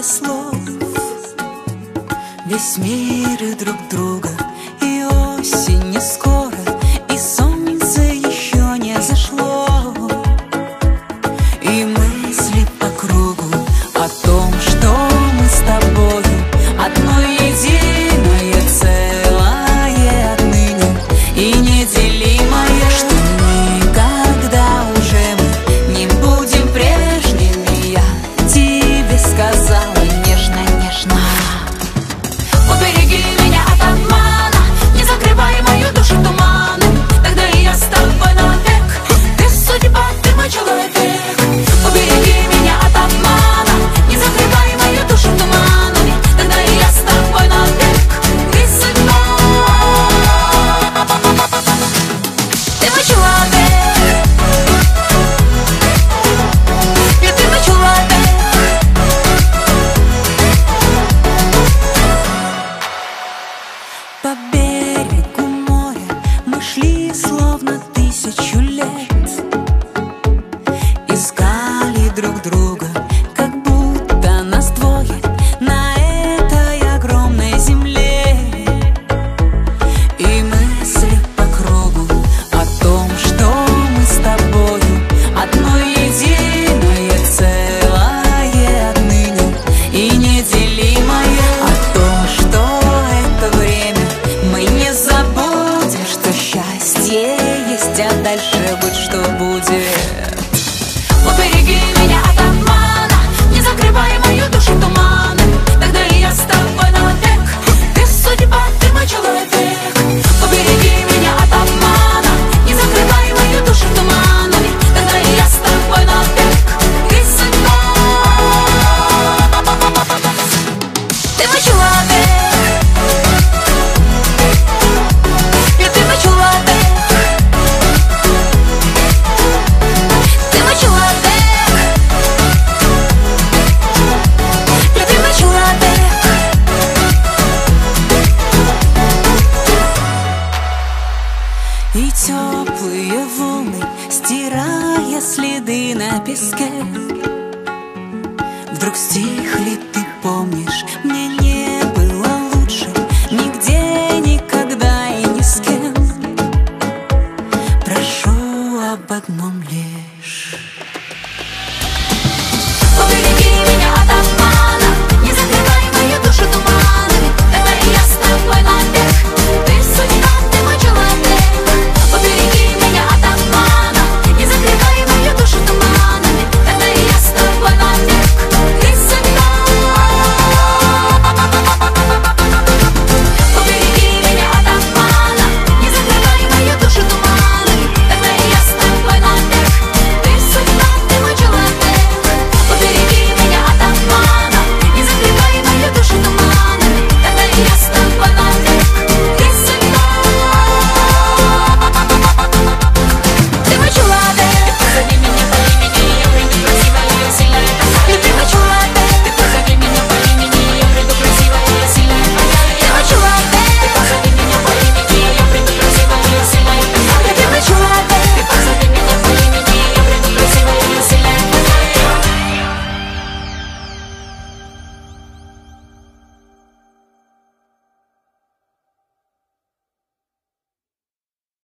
без слов. Весь мир и друг друга, и осень не скоро, и солнце еще не зашло. И мысли по кругу о том, что мы с тобою одно единое целое отныне и неделимое, что никогда уже мы не будем прежними. Я тебе сказала нежно, нежно. Убереги меня от обмана, не закрывай мою душу туманом, тогда и я с тобой навек. Ты судьба, ты мой человек. Убереги меня от обмана, не закрывай мою душу туманом, тогда и я с тобой навек. Ты судьба, ты мой человек. И ты мой человек. По берегу моря мы шли словно 1000 лет, искали друг друга, как будто нас двое на этой огромной земле. И мысли по кругу о том, что мы с тобою одно единое целое отныне и неделимое, о том, что это время мы не забудем, что счастье есть, а дальше будь что будет. Убереги меня от обмана, не закрывай мою душу туманом, тогда и я с тобой навек. Ты судьба, ты мой человек. Убереги меня от обмана, не закрывай мою душу туманом, тогда и я с тобой навек. Ты судьба, ты мой человек. И ты мой человек. Ты мой человек. И ты мой человек. И теплые волны, стирая следы на песке, вдруг стихли, ты помнишь, мне не